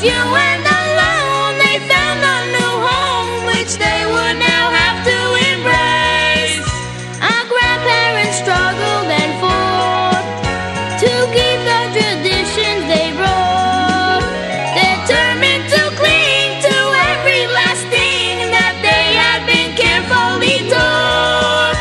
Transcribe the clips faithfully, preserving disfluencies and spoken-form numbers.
few and alone, they found a new home, which they would now have to embrace. Our grandparents struggled and fought to keep the traditions they brought, determined to cling to every last thing that they had been carefully taught.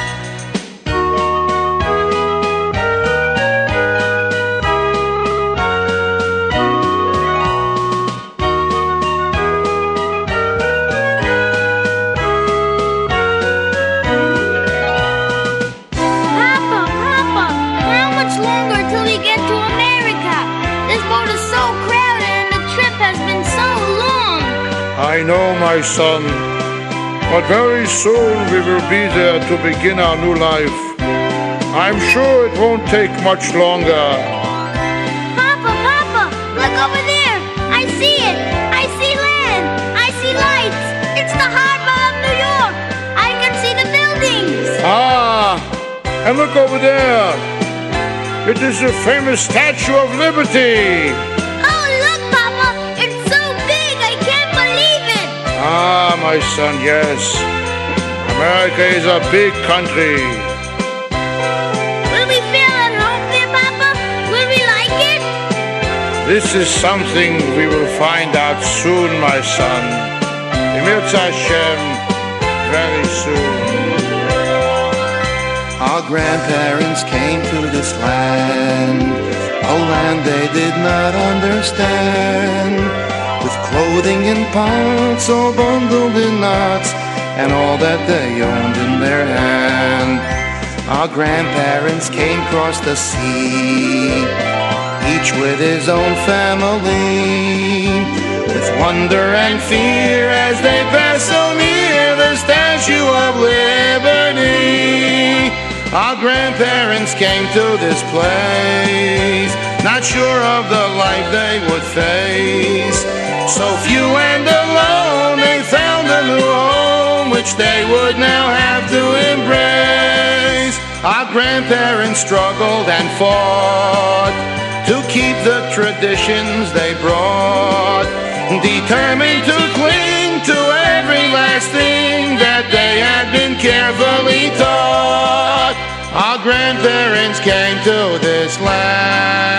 Papa, Papa, how much longer till we get to America? This boat is so crowded and the trip has been so long. I know, my son, but very soon we will be there to begin our new life. I'm sure it won't take much longer. Papa, Papa, look over there. I see it. I see land. I see lights. It's the harbor of New York. I can see the buildings. Ah, and look over there. It is the famous Statue of Liberty. Oh, look, Papa. It's so big. I can't believe it. Ah, my son, yes. America is a big country. Will we feel at home there, Papa? Will we like it? This is something we will find out soon, my son. Emirza Hashem, very soon. Our grandparents came to this land, a land they did not understand, with clothing in pots all bundled in knots, and all that they owned in their hand. Our grandparents came across the sea, each with his own family, with wonder and fear as they passed so near the Statue of Liberty. Our grandparents came to this place, not sure of the life they would face. So few and alone, they found a new home, which they would now have to embrace. Our grandparents struggled and fought to keep the traditions they brought, determined to cling to every last thing that they had been carefully taught. Our grandparents came to this land